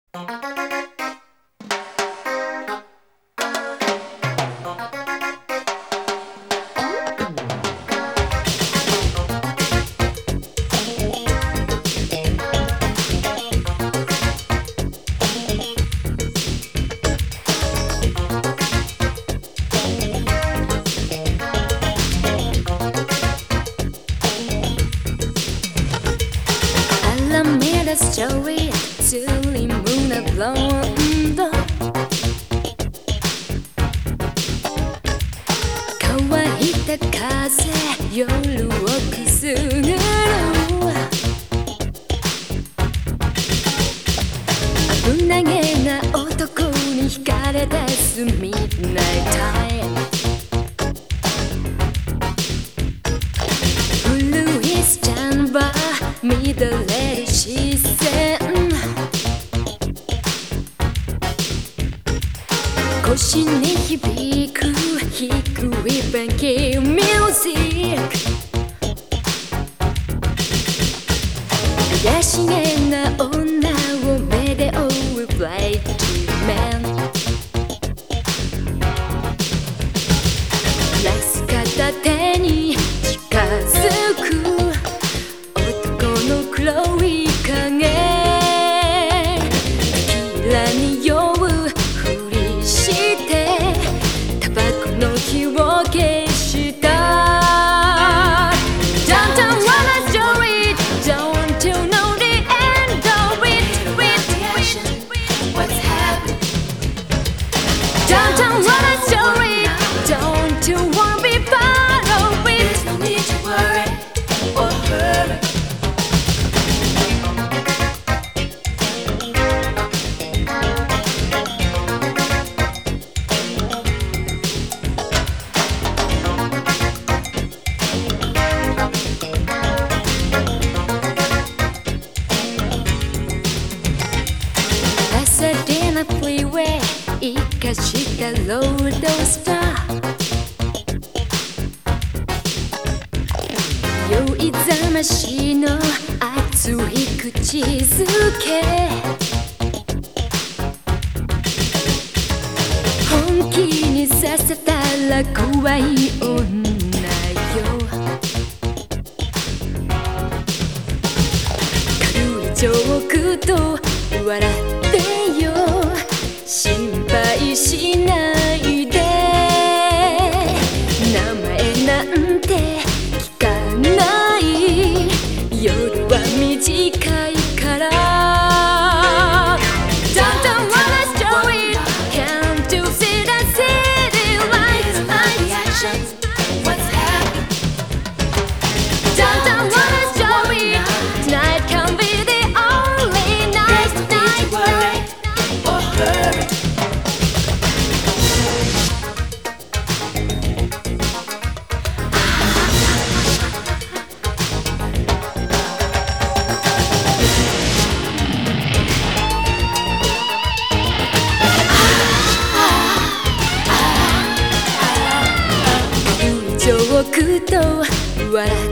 Story スリムなブロンド乾いた風夜をくすぐる危なげな男に惹かれ出すミッドナイトタイム古いスタンバー乱れる視線腰に響く低いバンキーミュージック怪しげな女を目で追うフライトマンラス片手に近づく男の黒い影キラに酔うふりしてタバコの火を消した Don't wanna story Don't you know the end of it What's happening Don't wanna story Don't you wanna be part of it There's no need to worry or hurry Pasadena freeway 生かしたロードスター酔いざましの熱い口づけ本気にさせたら怖い女よ軽いジョークと笑ってよ心配しないで名前なんて聞かない夜は短いから Don't wanna story Can't you see the city lights What's happening Don't wanna story Tonight can be the only night worry or hurryジョークと笑